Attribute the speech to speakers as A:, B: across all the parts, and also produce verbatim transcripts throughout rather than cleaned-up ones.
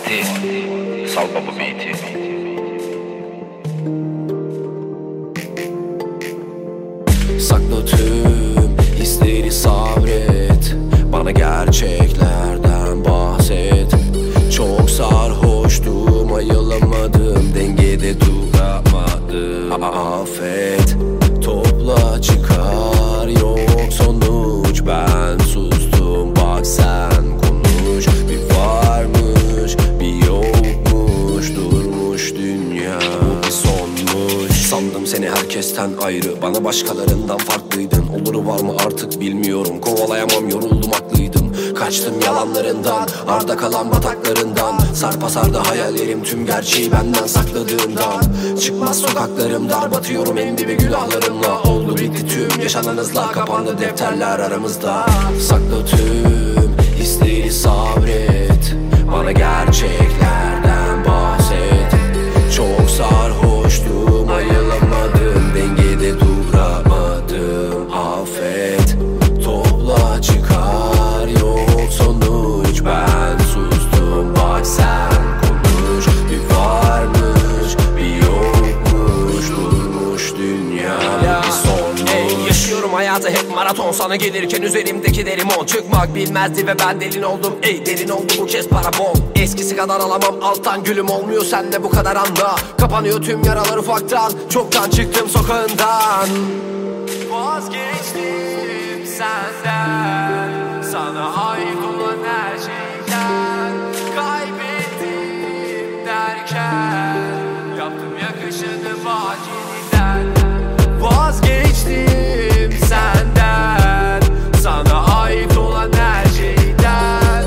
A: Fatih, sal baba beat'i.
B: Sakla tüm hisleri, sabret. Bana gerçeklerden bahset. Çok sarhoştum, ayılamadım, dengede duramadım. Affet, topla çıkar, yok sonuç. Ben sustum, bak sen konuş. Bir varmış, bir yokmuş, durmuş dünya. Bu bir sonmuş. Sandım seni herkesten ayrı, bana başkalarından farklıydın. Oluru var mı artık bilmiyorum, kovalayamam, yoruldum, haklıydım. Kaçtım yalanlarından, arda kalan bataklarından. Sarpa sardı hayallerim, tüm gerçeği benden sakladığımdan. Çıkmaz sokaklarım, dar batıyorum en dibe günahlarımla. Oldu bitti tüm yaşanan hızla, kapandı defterler aramızda. Sakla tüm hisleri, sabret. Bana gerçeklerden bahset. Çok sarhoştum, ayılamadım, dengede duramadım. Affet, topla çıkar, yok sonuç. Ben sustum, bak sen konuş. Bir varmış, bir yokmuş, durmuş dünya. Bir sonmuş.
C: Ey, yaşıyorum hayatı hep maraton, sana gelirken üzerimdeki deri mont. Çıkmak bilmezdi ve ben delin oldum, ey derin oldu bu kez parabol. Eskisi kadar alamam alttan, gülüm olmuyor senle bu kadar anda. Kapanıyor tüm yaralar ufaktan, çoktan çıktım sokağından. Vazgeçtim senden, sana ait olan her şeyden. Kaybettim derken, yaptım yakışını bak yeniden. Vazgeçtim senden, sana ait olan her şeyden.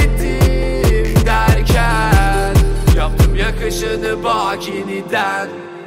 C: Kaybettim derken, yaptım yakışını bak yeniden.